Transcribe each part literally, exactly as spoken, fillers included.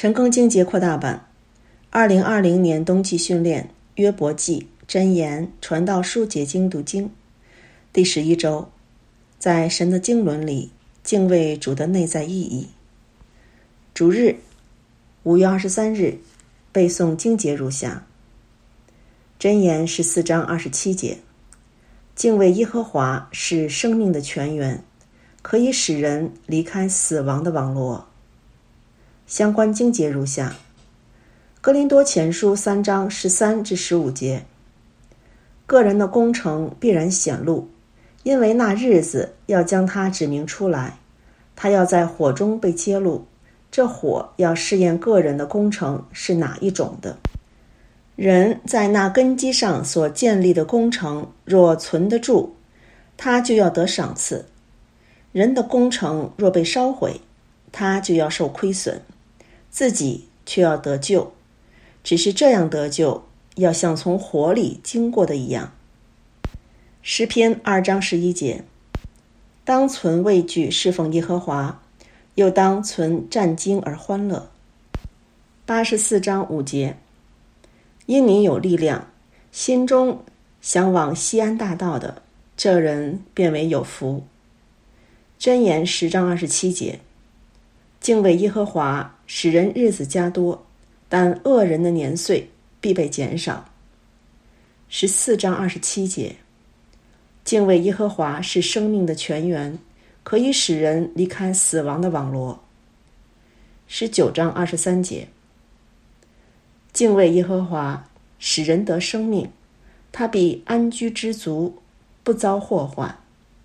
陈庚经节扩大版，二零二零年冬季训练约伯记箴言传道书解经读经第十一周，在神的经纶里敬畏主的内在意义。主日五月二十三日背诵经节如下：箴言十四章二十七节，敬畏耶和华是生命的泉源，可以使人离开死亡的网罗。相关经节如下：哥林多前书三章十三至十五节，个人的工程必然显露，因为那日子要将它指明出来，他要在火中被揭露，这火要试验个人的工程是哪一种的。人在那根基上所建立的工程若存得住，他就要得赏赐；人的工程若被烧毁，他就要受亏损，自己却要得救，只是这样得救，要像从火里经过的一样。诗篇二章十一节，当存畏惧侍奉耶和华，又当存战兢而欢乐。八十四章五节，因你有力量，心中向往西安大道的，这人便为有福。箴言十章二十七节，敬畏耶和华使人日子加多，但恶人的年岁必被减少。十四章二十七节，敬畏耶和华是生命的泉源，可以使人离开死亡的网罗。十九章二十三节，敬畏耶和华使人得生命，他必安居知足，不遭祸患。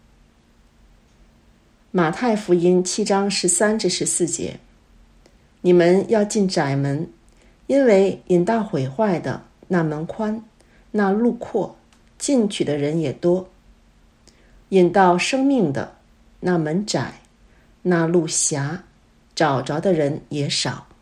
马太福音七章十三至十四节，你们要进窄门，因为引到毁坏的那门宽，那路阔，进去的人也多；引到生命的那门窄，那路狭，找着的人也少。